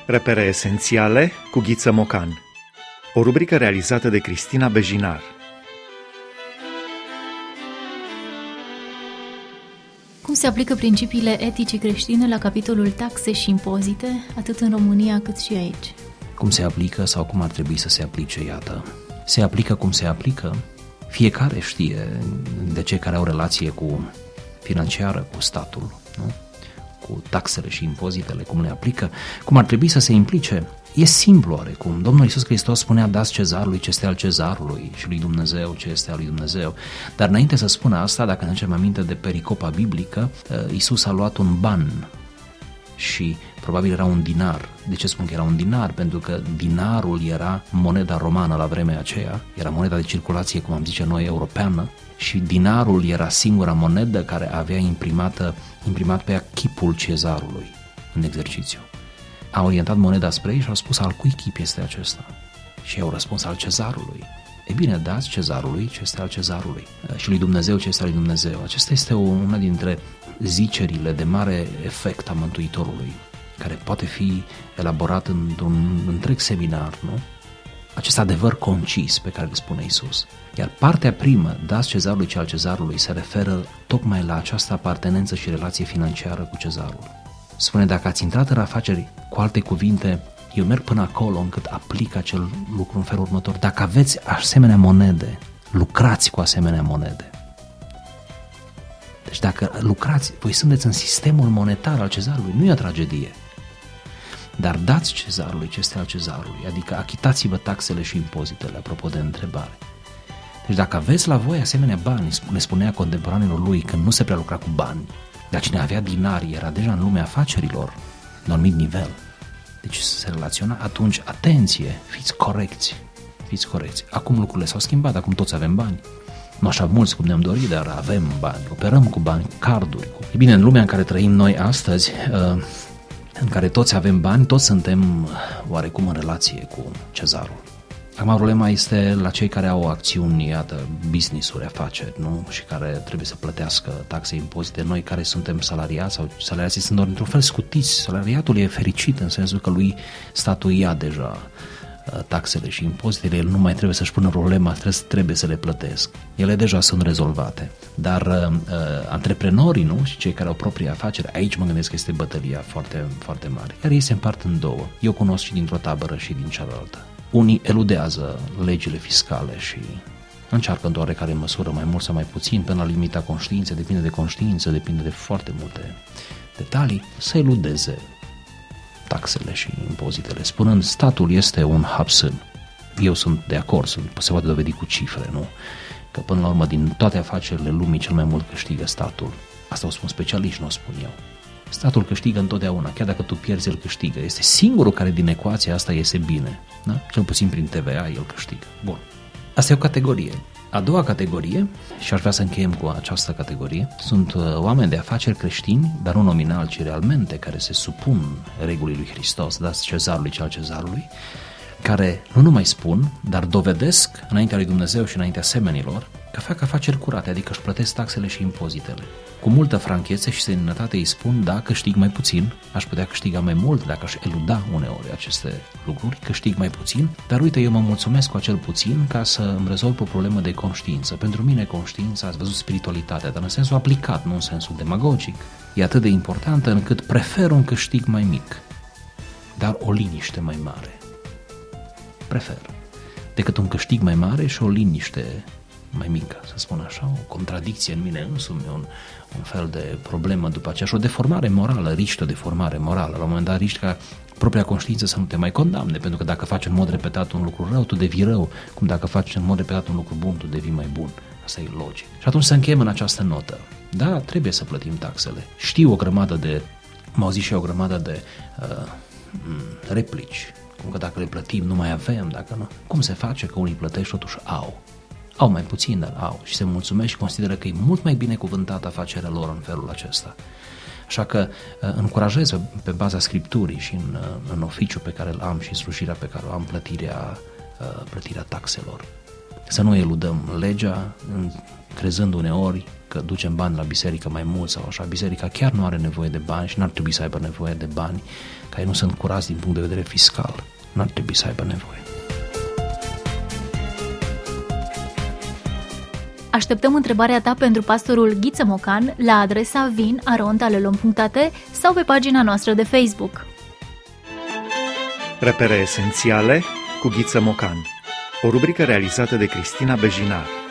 Repere esențiale cu Ghiță Mocan. O rubrică realizată de Cristina Bejinar. Cum se aplică principiile etice creștine la capitolul taxe și impozite, atât în România cât și aici? Cum se aplică sau cum ar trebui să se aplice, iată. Se aplică cum se aplică. Fiecare știe, de cei care au relație cu financiară, cu statul, nu? Cu taxele și impozitele, cum le aplică, cum ar trebui să se implice. E simplu oarecum. Domnul Iisus Hristos spunea: dați cezarului ce este al cezarului și lui Dumnezeu ce este al lui Dumnezeu. Dar înainte să spună asta, dacă ne aducem aminte de pericopa biblică, Iisus a luat un ban și probabil era un dinar. De ce spun că era un dinar? Pentru că dinarul era moneda romană la vremea aceea, era moneda de circulație, cum am zice noi, europeană, și dinarul era singura monedă care avea imprimat pe ea chipul cezarului în exercițiu. A orientat moneda spre ei și au spus: al cui chip este acesta? Și ei au răspuns: al cezarului. E bine, dați cezarului ce este al cezarului și lui Dumnezeu ce este al lui Dumnezeu. Acesta este una dintre zicerile de mare efect a Mântuitorului, care poate fi elaborat într-un întreg seminar, nu? Acest adevăr concis pe care îl spune Iisus. Iar partea primă, dați cezarului ce al cezarului, se referă tocmai la această apartenență și relație financiară cu cezarul. Spune: dacă ați intrat în afaceri, cu alte cuvinte, eu merg până acolo încât aplic acel lucru în felul următor. Dacă aveți asemenea monede, lucrați cu asemenea monede. Deci dacă lucrați, voi sunteți în sistemul monetar al cezarului, nu e o tragedie. Dar dați cezarului ce este al cezarului, adică achitați-vă taxele și impozitele, apropo de întrebare. Deci dacă aveți la voi asemenea bani, le spunea contemporanilor lui că nu se prea lucra cu bani, dar cine avea dinari era deja în lumea afacerilor, în anumit nivel. Deci se relaționa, atunci, atenție, fiți corecți. Acum lucrurile s-au schimbat, acum toți avem bani. Nu așa mulți cum ne-am dorit, dar avem bani, operăm cu bani, cu carduri. E bine, în lumea în care trăim noi astăzi, în care toți avem bani, toți suntem oarecum în relație cu cezarul. Acum problema este la cei care au acțiuni, iată, business-uri, afaceri, nu? Și care trebuie să plătească taxe, impozite. Noi care suntem salariați sau salariații sunt într-un fel scutiți. Salariatul e fericit în sensul că lui statul ia deja taxele și impozitele, el nu mai trebuie să-și pună problema, trebuie să le plătesc. Ele deja sunt rezolvate. Dar antreprenorii, nu? Și cei care au proprii afaceri, aici mă gândesc că este bătălia foarte, foarte mare. Iar ei se împart în două. Eu cunosc și dintr-o tabără și din cealaltă. Unii eludează legile fiscale și încearcă în oarecare măsură, mai mult sau mai puțin, până la limita conștiinței, depinde de conștiință, depinde de foarte multe detalii, să eludeze taxele și impozitele, spunând: statul este un hapsân. Eu sunt de acord, se poate dovedi cu cifre, nu? Că până la urmă, din toate afacerile lumii, cel mai mult câștigă statul. Asta o spun specialiști, nu o spun eu. Statul câștigă întotdeauna, chiar dacă tu pierzi, el câștigă. Este singurul care din ecuația asta iese bine, da? Cel puțin prin TVA el câștigă. Bun. Asta e o categorie. A doua categorie, și aș vrea să încheiem cu această categorie, sunt oameni de afaceri creștini, dar nu nominal, ci realmente, care se supun regulii lui Hristos, dați cezarului ce al cezarului, care nu numai spun, dar dovedesc înaintea lui Dumnezeu și înaintea semenilor că fac afaceri curate, adică își plătesc taxele și impozitele. Cu multă franchețe și seninătate îi spun: da, câștig mai puțin, aș putea câștiga mai mult dacă aș eluda uneori aceste lucruri, câștig mai puțin, dar uite, eu mă mulțumesc cu acel puțin ca să îmi rezolv o problemă de conștiință. Pentru mine conștiința, ați văzut, spiritualitatea, dar în sensul aplicat, nu în sensul demagogic, e atât de importantă încât prefer un câștig mai mic, dar o liniște mai mare. Prefer decât un câștig mai mare și o liniște mai mică, să spun așa, o contradicție în mine însumi, un fel de problemă după aceea și o deformare morală, riști o deformare morală. La un moment dat riști ca propria conștiință să nu te mai condamne, pentru că dacă faci în mod repetat un lucru rău, tu devii rău, cum dacă faci în mod repetat un lucru bun, tu devii mai bun. Asta e logic. Și atunci să încheiem în această notă. Da, trebuie să plătim taxele. Știu o grămadă de, m-au zis și eu, o grămadă de replici, cum că dacă le plătim nu mai avem, dacă nu. Cum se face că unii plătești totuși au mai puțin, dar au și se mulțumesc și consideră că e mult mai binecuvântată afacerea lor în felul acesta. Așa că încurajez pe baza Scripturii și în oficiul pe care îl am și slujirea pe care o am, plătirea taxelor. Să nu eludăm legea, crezând uneori că ducem bani la biserică mai mult sau așa. Biserica chiar nu are nevoie de bani și n-ar trebui să aibă nevoie de bani, care nu sunt curați din punct de vedere fiscal. N-ar trebui să aibă nevoie. Așteptăm întrebarea ta pentru pastorul Ghiță Mocan la adresa vin@alelom.at sau pe pagina noastră de Facebook. Repere esențiale cu Ghiță Mocan. O rubrică realizată de Cristina Bejinar.